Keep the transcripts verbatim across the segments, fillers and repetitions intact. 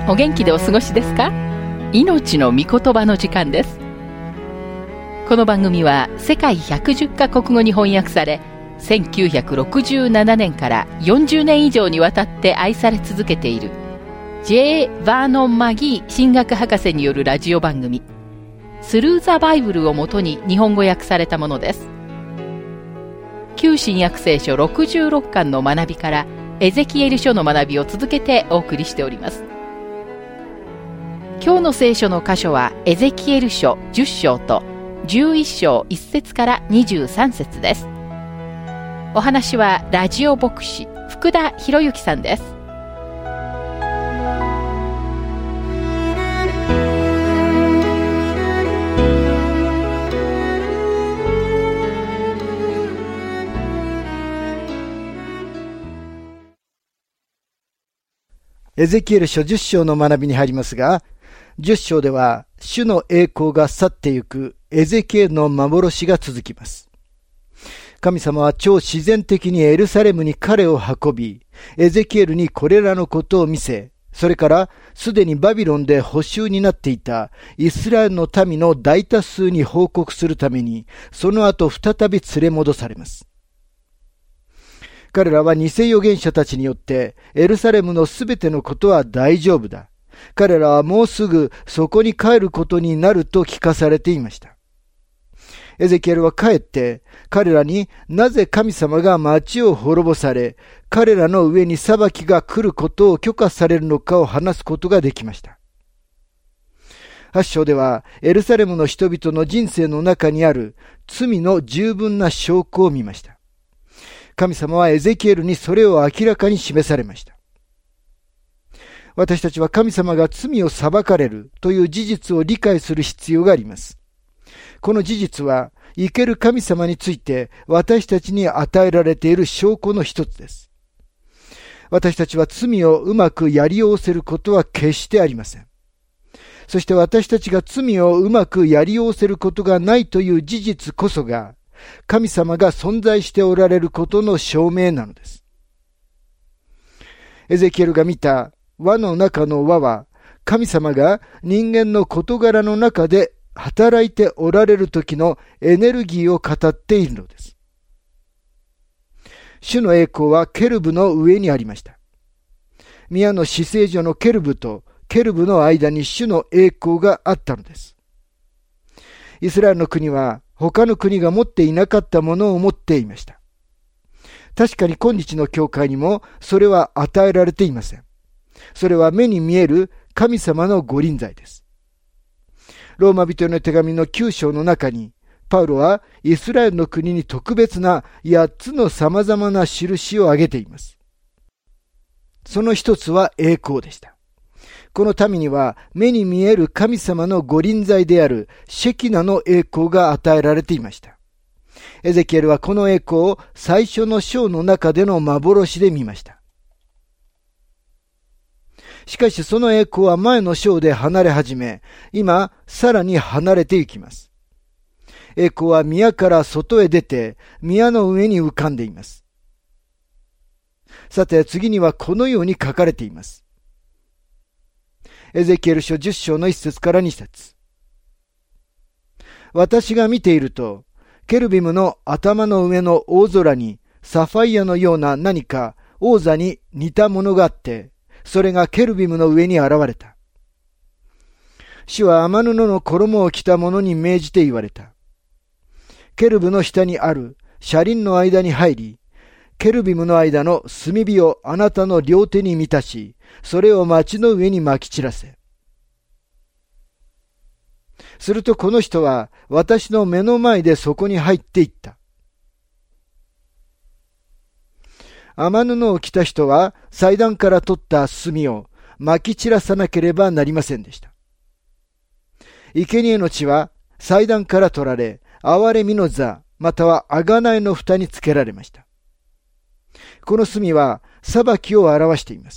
お元気でお過ごしですか？命の御言葉の時間です。この番組は世界ひゃくじゅっカ国語に翻訳され、せんきゅうひゃくろくじゅうななねんからよんじゅうねん以上にわたって愛され続けている ジェイ バーノン・マギー神学博士によるラジオ番組スルー・ザ・バイブルをもとに日本語訳されたものです。旧新約聖書ろくじゅうろっかんの学びからエゼキエル書の学びを続けてお送りしております。今日の聖書の箇所はエゼキエル書じゅっ章とじゅういっ章いっ節からにじゅうさん節です。お話はラジオ牧師福田博之さんです。 エゼキエル書じゅっ章の学びに入りますが、じゅっ章では主の栄光が去ってゆくエゼキエルの幻が続きます。神様は超自然的にエルサレムに彼を運び、エゼキエルにこれらのことを見せ、それからすでにバビロンで捕囚になっていたイスラエルの民の大多数に報告するために、その後再び連れ戻されます。彼らは偽預言者たちによってエルサレムのすべてのことは大丈夫だ。彼らはもうすぐそこに帰ることになると聞かされていました。エゼキエルは帰って彼らになぜ神様が町を滅ぼされ、彼らの上に裁きが来ることを許可されるのかを話すことができました。はち章ではエルサレムの人々の人生の中にある罪の十分な証拠を見ました。神様はエゼキエルにそれを明らかに示されました。私たちは神様が罪を裁かれるという事実を理解する必要があります。この事実は生ける神様について私たちに与えられている証拠の一つです。私たちは罪をうまくやりおせることは決してありません。そして私たちが罪をうまくやりおせることがないという事実こそが神様が存在しておられることの証明なのです。エゼキエルが見た輪の中の輪は、神様が人間の事柄の中で働いておられる時のエネルギーを語っているのです。主の栄光はケルブの上にありました。宮の至聖所のケルブとケルブの間に主の栄光があったのです。イスラエルの国は他の国が持っていなかったものを持っていました。確かに今日の教会にもそれは与えられていません。それは目に見える神様の御臨在です。ローマ人への手紙のきゅう章の中に、パウロはイスラエルの国に特別なやっつの様々な印を挙げています。その一つは栄光でした。この民には目に見える神様の御臨在であるシェキナの栄光が与えられていました。エゼキエルはこの栄光を最初の章の中での幻で見ました。しかしその栄光は前の章で離れ始め、今さらに離れていきます。栄光は宮から外へ出て、宮の上に浮かんでいます。さて次にはこのように書かれています。エゼキエル書じゅっ章のいっ節からに節。私が見ていると、ケルビムの頭の上の大空にサファイアのような何か王座に似たものがあって、それがケルビムの上に現れた。主は天布の衣を着た者に命じて言われた。ケルブの下にある車輪の間に入り、ケルビムの間の炭火をあなたの両手に満たし、それを町の上に撒き散らせ。するとこの人は私の目の前でそこに入っていった。天布を着た人は祭壇から取った炭を撒き散らさなければなりませんでした。生贄の血は祭壇から取られ、憐れみの座、または贖いの蓋につけられました。この炭は裁きを表しています。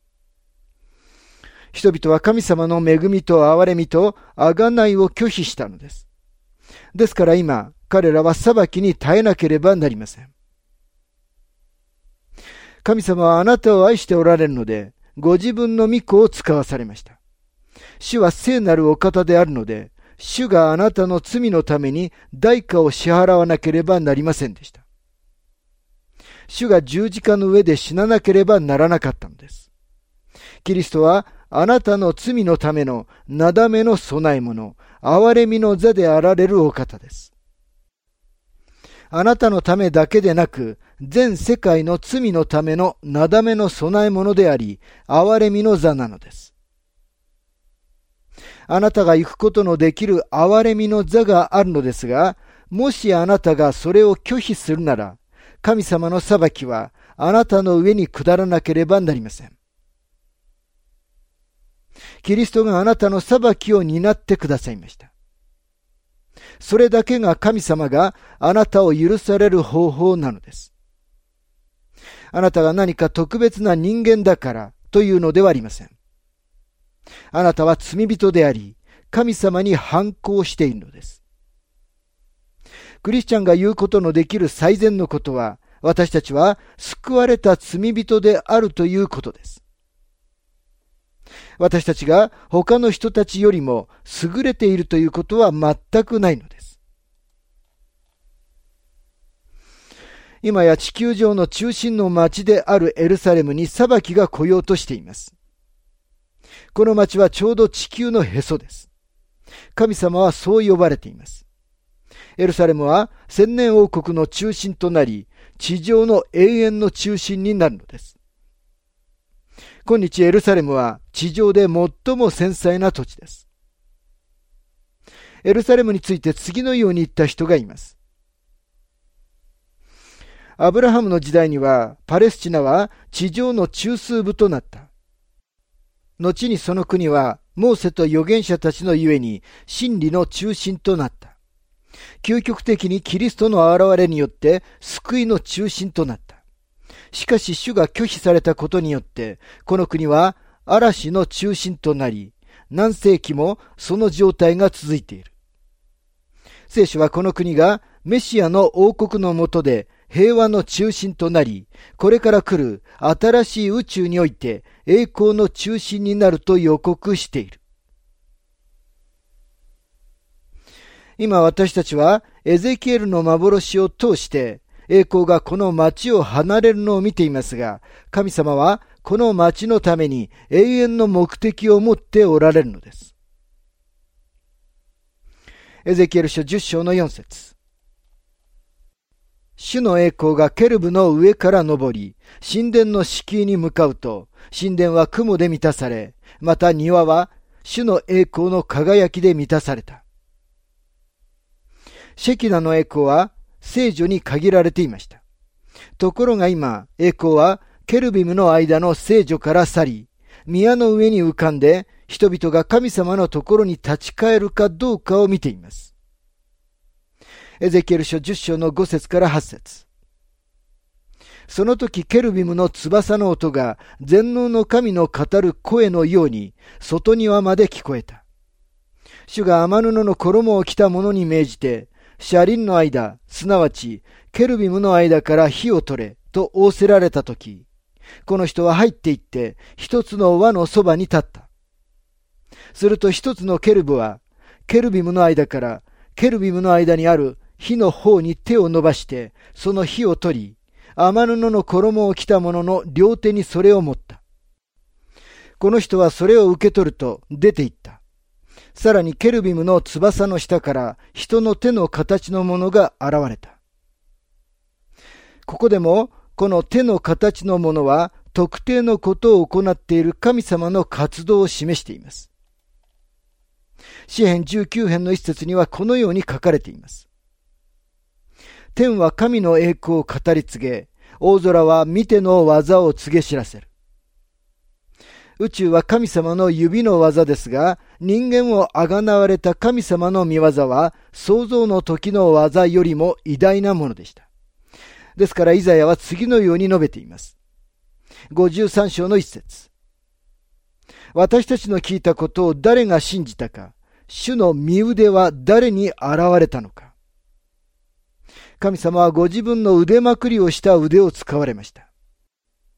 人々は神様の恵みと憐れみと贖いを拒否したのです。ですから今、彼らは裁きに耐えなければなりません。神様はあなたを愛しておられるので、 ご自分の御子を使わされました。主は聖なるお方であるので、主があなたの罪のために代価を支払わなければなりませんでした。主が十字架の上で死ななければならなかったのです。キリストはあなたの罪のためのなだめの備え物、憐れみの座であられるお方です。あなたのためだけでなく、全世界の罪のためのなだめの備え物であり、憐れみの座なのです。あなたが行くことのできる憐れみの座があるのですが、もしあなたがそれを拒否するなら、神様の裁きはあなたの上に下らなければなりません。キリストがあなたの裁きを担ってくださいました。それだけが神様があなたを許される方法なのです。あなたが何か特別な人間だからというのではありません。あなたは罪人であり、神様に反抗しているのです。クリスチャンが言うことのできる最善のことは、私たちは救われた罪人であるということです。私たちが他の人たちよりも優れているということは全くないのです。今や地球上の中心の町であるエルサレムに裁きが来ようとしています。この町はちょうど地球のへそです。神様はそう呼ばれています。エルサレムは千年王国の中心となり、地上の永遠の中心になるのです。今日エルサレムは地上で最も繊細な土地です。エルサレムについて次のように言った人がいます。アブラハムの時代にはパレスチナは地上の中枢部となった。後にその国はモーセと預言者たちのゆえに真理の中心となった。究極的にキリストの現れによって救いの中心となった。しかし主が拒否されたことによって、この国は嵐の中心となり、何世紀もその状態が続いている。聖書はこの国がメシアの王国の下で平和の中心となり、これから来る新しい宇宙において栄光の中心になると予告している。今私たちはエゼキエルの幻を通して栄光がこの町を離れるのを見ていますが、神様はこの町のために永遠の目的を持っておられるのです。エゼキエル書じゅっ章のよん節。主の栄光がケルブの上から昇り、神殿の敷居に向かうと、神殿は雲で満たされ、また庭は主の栄光の輝きで満たされた。シェキナの栄光は聖女に限られていました。ところが今、栄光はケルビムの間の聖女から去り、宮の上に浮かんで、人々が神様のところに立ち返るかどうかを見ています。エゼキエル書じゅっ章のご節からはち節。その時ケルビムの翼の音が全能の神の語る声のように外庭まで聞こえた。主が天布の衣を着た者に命じて、車輪の間、すなわちケルビムの間から火を取れと仰せられたとき、この人は入っていって一つの輪のそばに立った。すると一つのケルブはケルビムの間からケルビムの間にある火の方に手を伸ばしてその火を取り、天布の衣を着た者の両手にそれを持った。この人はそれを受け取ると出て行った。さらにケルビムの翼の下から人の手の形のものが現れた。ここでもこの手の形のものは特定のことを行っている神様の活動を示しています。詩編じゅうきゅう編の一節にはこのように書かれています。天は神の栄光を語り継げ、大空は見ての技を告げ知らせる。宇宙は神様の指の技ですが、人間をあがなわれた神様の御業は創造の時の技よりも偉大なものでした。ですからイザヤは次のように述べています。ごじゅうさん章の一節。私たちの聞いたことを誰が信じたか、主の御腕は誰に現れたのか。神様はご自分の腕まくりをした腕を使われました。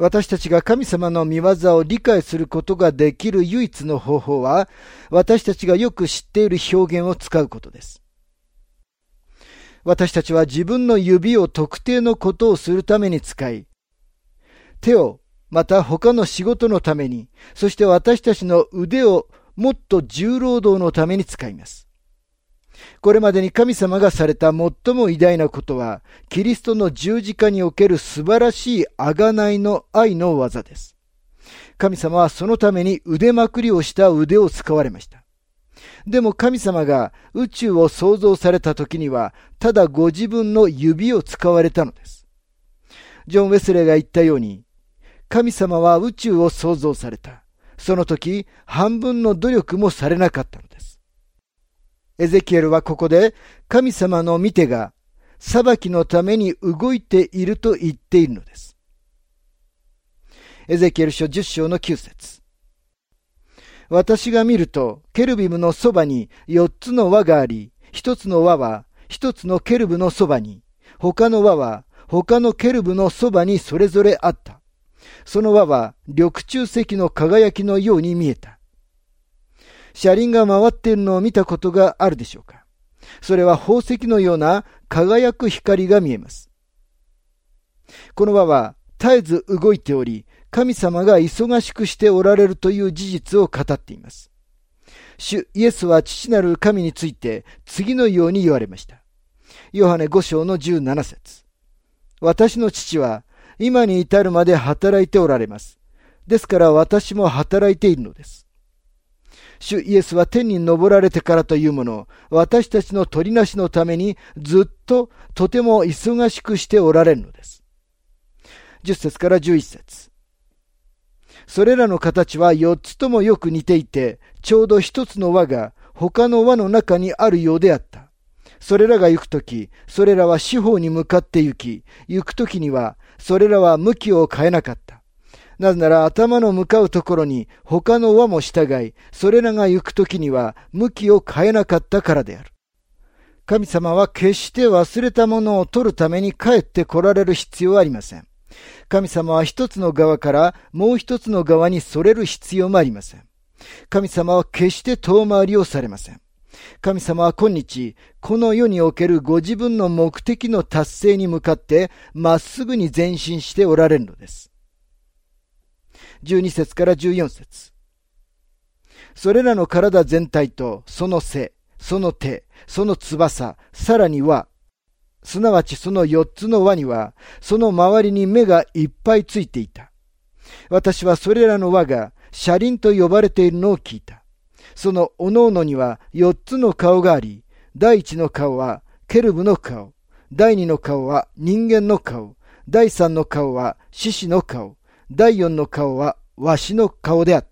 私たちが神様の御業を理解することができる唯一の方法は、私たちがよく知っている表現を使うことです。私たちは自分の指を特定のことをするために使い、手をまた他の仕事のために、そして私たちの腕をもっと重労働のために使います。これまでに神様がされた最も偉大なことは、キリストの十字架における素晴らしい贖いの愛の技です。神様はそのために腕まくりをした腕を使われました。でも神様が宇宙を創造された時には、ただご自分の指を使われたのです。ジョン・ウェスレーが言ったように、神様は宇宙を創造された。その時、半分の努力もされなかったのです。エゼキエルはここで、神様の御手が裁きのために動いていると言っているのです。エゼキエル書じゅっ章のきゅう節。私が見ると、ケルビムのそばに四つの輪があり、一つの輪は一つのケルブのそばに、他の輪は他のケルブのそばにそれぞれあった。その輪は緑柱石の輝きのように見えた。車輪が回っているのを見たことがあるでしょうか。それは宝石のような輝く光が見えます。この輪は絶えず動いており、神様が忙しくしておられるという事実を語っています。主イエスは父なる神について次のように言われました。ヨハネご章のじゅうなな節。私の父は今に至るまで働いておられます。ですから私も働いているのです。主イエスは天に昇られてからというもの、私たちの取りなしのためにずっととても忙しくしておられるのです。じゅっ節からじゅういち節。それらの形は四つともよく似ていて、ちょうど一つの輪が他の輪の中にあるようであった。それらが行くとき、それらは四方に向かって行き、行くときには、それらは向きを変えなかった。なぜなら頭の向かうところに他の輪も従い、それらが行くときには向きを変えなかったからである。神様は決して忘れたものを取るために帰って来られる必要はありません。神様は一つの側からもう一つの側にそれる必要もありません。神様は決して遠回りをされません。神様は今日、この世におけるご自分の目的の達成に向かってまっすぐに前進しておられるのです。じゅうに節からじゅうよん節。それらの体全体とその背、その手、その翼、さらには、すなわちその四つの輪には、その周りに目がいっぱいついていた。私はそれらの輪が車輪と呼ばれているのを聞いた。そのおのおのには四つの顔があり、第一の顔はケルブの顔、第二の顔は人間の顔、第三の顔は獅子の顔、第四の顔はワシの顔であった。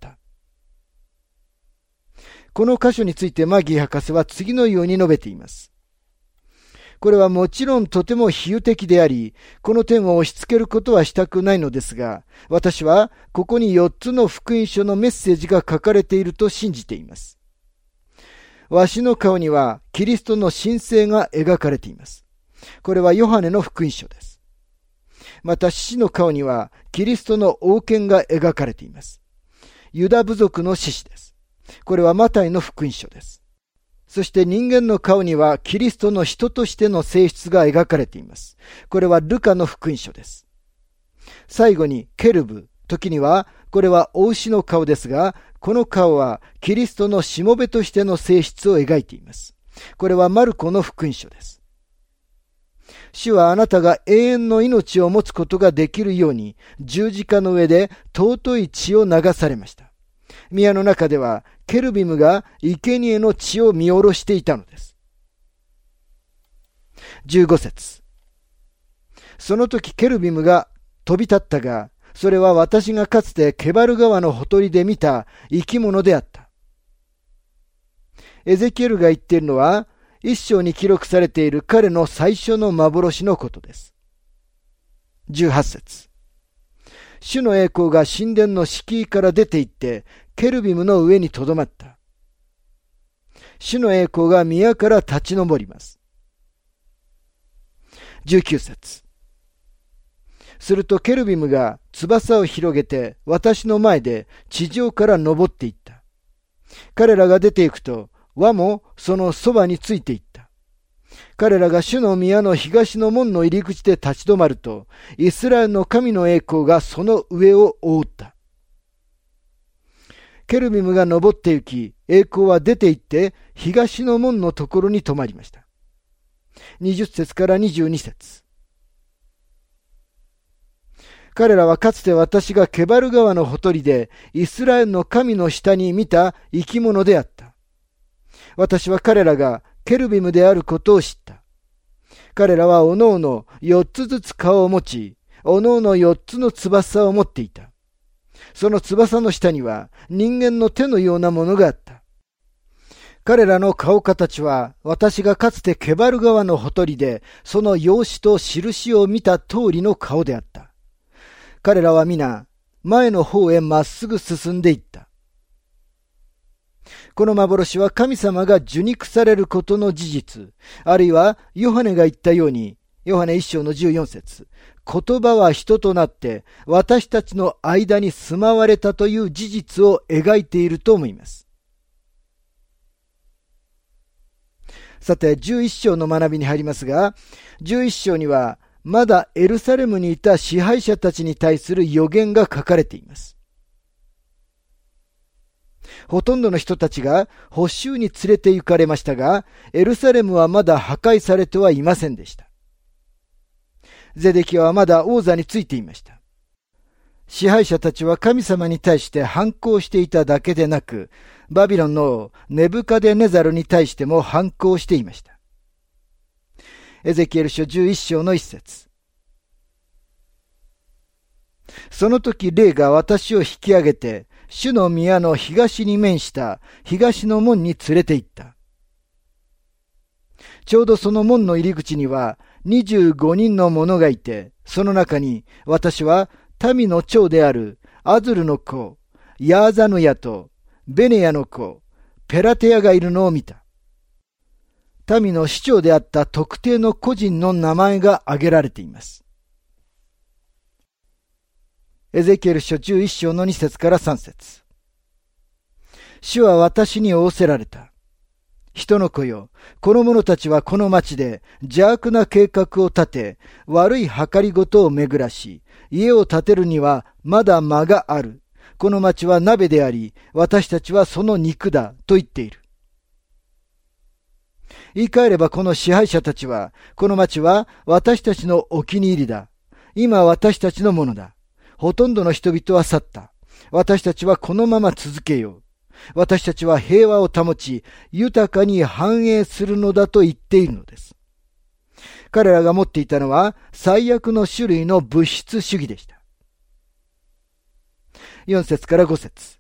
この箇所についてマギー博士は次のように述べています。これはもちろんとても比喩的であり、この点を押し付けることはしたくないのですが、私はここによっつの福音書のメッセージが書かれていると信じています。わしの顔にはキリストの神聖が描かれています。これはヨハネの福音書です。また獅子の顔にはキリストの王権が描かれています。ユダ部族の獅子です。これはマタイの福音書です。そして人間の顔にはキリストの人としての性質が描かれています。これはルカの福音書です。最後にケルブ、時にはこれはお牛の顔ですが、この顔はキリストのしもべとしての性質を描いています。これはマルコの福音書です。主はあなたが永遠の命を持つことができるように十字架の上で尊い血を流されました。宮の中ではケルビムが生贄の血を見下ろしていたのです。じゅうご節。その時ケルビムが飛び立ったが、それは私がかつてケバル川のほとりで見た生き物であった。エゼキエルが言っているのは、一章に記録されている彼の最初の幻のことです。じゅうはち節。主の栄光が神殿の敷居から出て行って、ケルビムの上にとどまった。主の栄光が宮から立ち上ります。じゅうきゅう節。 するとケルビムが翼を広げて私の前で地上から登っていった。彼らが出ていくと、輪もそのそばについていった。彼らが主の宮の東の門の入り口で立ち止まると、イスラエルの神の栄光がその上を覆った。ケルビムが登って行き、栄光は出て行って東の門のところに止まりました。にじゅっ節からにじゅうに節。彼らはかつて私がケバル川のほとりでイスラエルの神の下に見た生き物であった。私は彼らがケルビムであることを知った。彼らはおのおの四つずつ顔を持ち、おのおの四つの翼を持っていた。その翼の下には人間の手のようなものがあった。彼らの顔形は私がかつてケバル川のほとりでその様子と印を見た通りの顔であった。彼らは皆前の方へまっすぐ進んでいった。この幻は神様が受肉されることの事実、あるいはヨハネが言ったように、ヨハネ一章のじゅうよん節、言葉は人となって私たちの間に住まわれたという事実を描いていると思います。さて、じゅういっ章の学びに入りますが、じゅういっ章にはまだエルサレムにいた支配者たちに対する予言が書かれています。ほとんどの人たちが捕囚に連れて行かれましたが、エルサレムはまだ破壊されてはいませんでした。ゼデキヤはまだ王座についていました。支配者たちは神様に対して反抗していただけでなく、バビロンのネブカデネザルに対しても反抗していました。エゼキエル書じゅういっ章の一節。その時霊が私を引き上げて、主の宮の東に面した東の門に連れて行った。ちょうどその門の入り口にはにじゅうごにんの者がいて、その中に私は民の長であるアズルの子、ヤーザヌヤとベネヤの子、ペラテヤがいるのを見た。民の首長であった特定の個人の名前が挙げられています。エゼキエル書じゅういっ章のに節からさん節。主は私に仰せられた。人の子よ、この者たちはこの町で邪悪な計画を立て、悪い計りごとを巡らし、家を建てるにはまだ間がある。この町は鍋であり、私たちはその肉だと言っている。言い換えればこの支配者たちは、この町は私たちのお気に入りだ。今私たちのものだ。ほとんどの人々は去った。私たちはこのまま続けよう。私たちは平和を保ち、豊かに繁栄するのだと言っているのです。彼らが持っていたのは最悪の種類の物質主義でした。よん節からご節。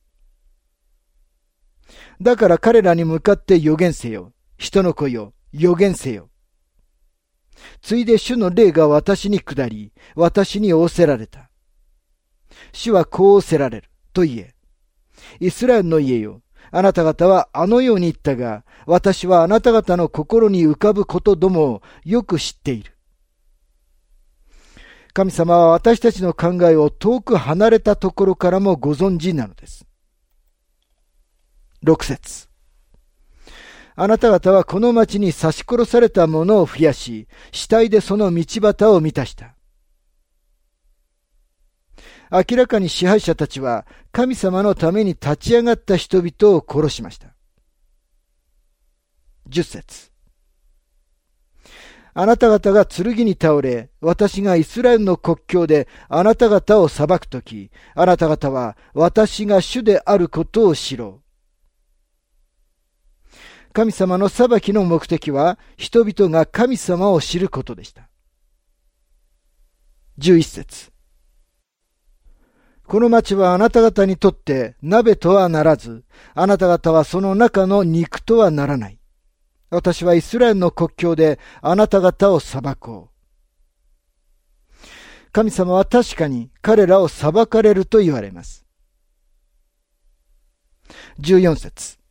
だから彼らに向かって預言せよ。人の子よ、預言せよ。ついで主の霊が私に下り、私に仰せられた。主はこう仰せられると言え。イスラエルの家よ、あなた方はあのように言ったが、私はあなた方の心に浮かぶことどもをよく知っている。神様は私たちの考えを遠く離れたところからもご存知なのです。ろく節。あなた方はこの町に刺し殺された者を増やし、死体でその道端を満たした。明らかに支配者たちは神様のために立ち上がった人々を殺しました。じゅっ節。あなた方が剣に倒れ、私がイスラエルの国境であなた方を裁くとき、あなた方は私が主であることを知ろう。神様の裁きの目的は人々が神様を知ることでした。じゅういち節。この町はあなた方にとって鍋とはならず、あなた方はその中の肉とはならない。私はイスラエルの国境であなた方を裁こう。神様は確かに彼らを裁かれると言われます。じゅうよん節。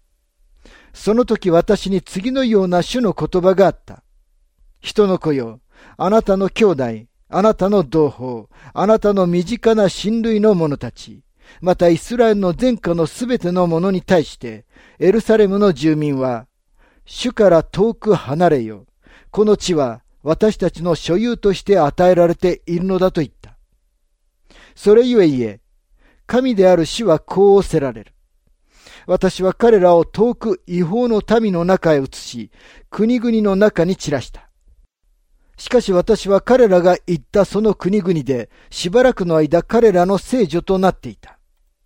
その時私に次のような主の言葉があった。人の子よ、 あなたの兄弟、あなたの同胞、あなたの身近な親類の者たち、またイスラエルの全家のすべての者に対して、エルサレムの住民は、主から遠く離れよ。この地は私たちの所有として与えられているのだと言った。それゆえ言え、神である主はこう仰せられる。私は彼らを遠く違法の民の中へ移し、国々の中に散らした。しかし私は彼らが行ったその国々で、しばらくの間彼らの聖女となっていた。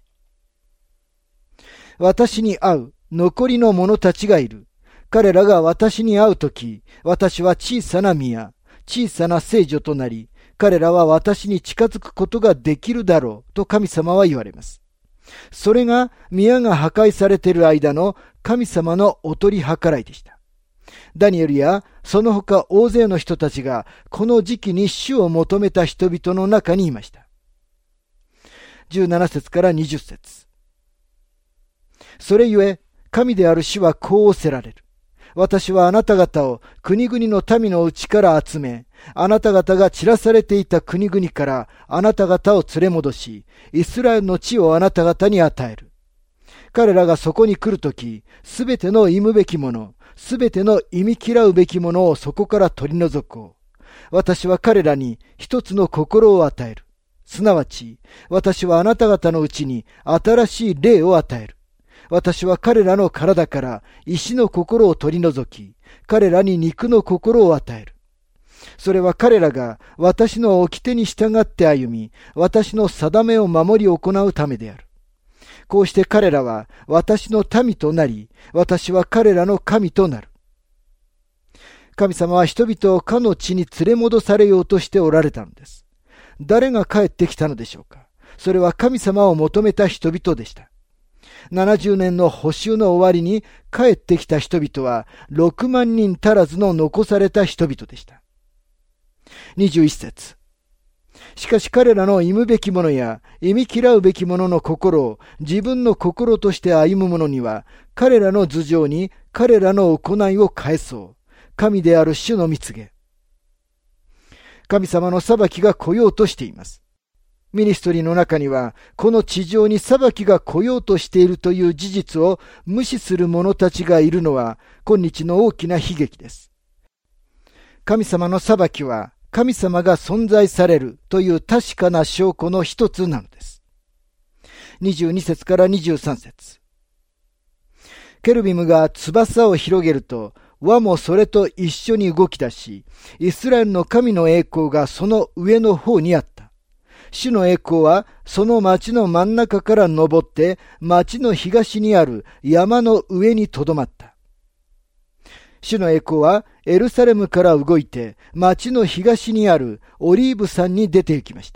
私に会う残りの者たちがいる。彼らが私に会うとき、私は小さな宮、小さな聖女となり、彼らは私に近づくことができるだろうと神様は言われます。それが宮が破壊されている間の神様のお取り計らいでした。ダニエルやその他大勢の人たちがこの時期に主を求めた人々の中にいました。じゅうなな節からにじゅっ節。それゆえ神である主はこう仰せられる。私はあなた方を国々の民のうちから集め、あなた方が散らされていた国々からあなた方を連れ戻し、イスラエルの地をあなた方に与える。彼らがそこに来るとき、すべての忌むべきもの、すべての忌み嫌うべきものをそこから取り除こう。私は彼らに一つの心を与える。すなわち、私はあなた方のうちに新しい霊を与える。私は彼らの体から石の心を取り除き、彼らに肉の心を与える。それは彼らが私の掟に従って歩み、私の定めを守り行うためである。こうして彼らは私の民となり、私は彼らの神となる。神様は人々をかの地に連れ戻されようとしておられたのです。誰が帰ってきたのでしょうか。それは神様を求めた人々でした。ななじゅうねんの捕囚の終わりに帰ってきた人々はろくまんにん足らずの残された人々でした。にじゅういち節。しかし彼らの忌むべきものや忌み嫌うべきものの心を自分の心として歩む者には、彼らの頭上に彼らの行いを返そう。神である主の蜜げ。神様の裁きが来ようとしています。ミニストリーの中には、この地上に裁きが来ようとしているという事実を無視する者たちがいるのは、今日の大きな悲劇です。神様の裁きは、神様が存在されるという確かな証拠の一つなのです。にじゅうに節からにじゅうさん節。ケルビムが翼を広げると、輪もそれと一緒に動き出し、イスラエルの神の栄光がその上の方にあった。主の栄光はその町の真ん中から登って町の東にある山の上にとどまった。主の栄光はエルサレムから動いて町の東にあるオリーブ山に出て行きました。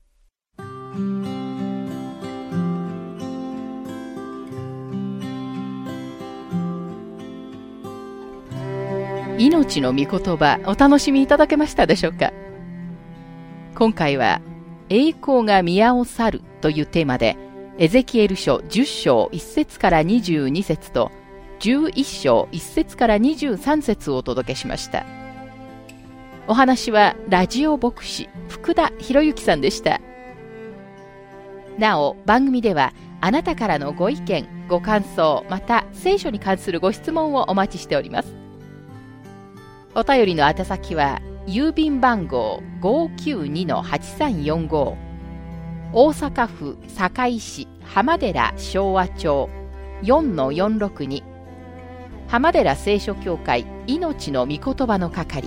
命の御言葉、お楽しみいただけましたでしょうか。今回は栄光が宮を去るというテーマで、エゼキエル書じゅっ章いち節からにじゅうに節とじゅういち章いち節からにじゅうさん節をお届けしました。お話はラジオ牧師福田博之さんでした。なお番組ではあなたからのご意見ご感想、また聖書に関するご質問をお待ちしております。お便りの宛先は郵便番号 ごーきゅうにのはちさんよんご、大阪府堺市浜寺昭和町 よんのよんろくに、浜寺聖書協会命の御言葉の係。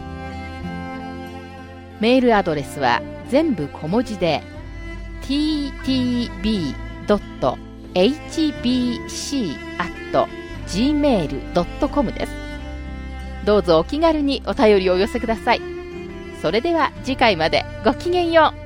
メールアドレスは全部小文字で ティーティービードットエイチビーシーアットジーメールドットコム です。どうぞお気軽にお便りをお寄せください。それでは次回までごきげんよう。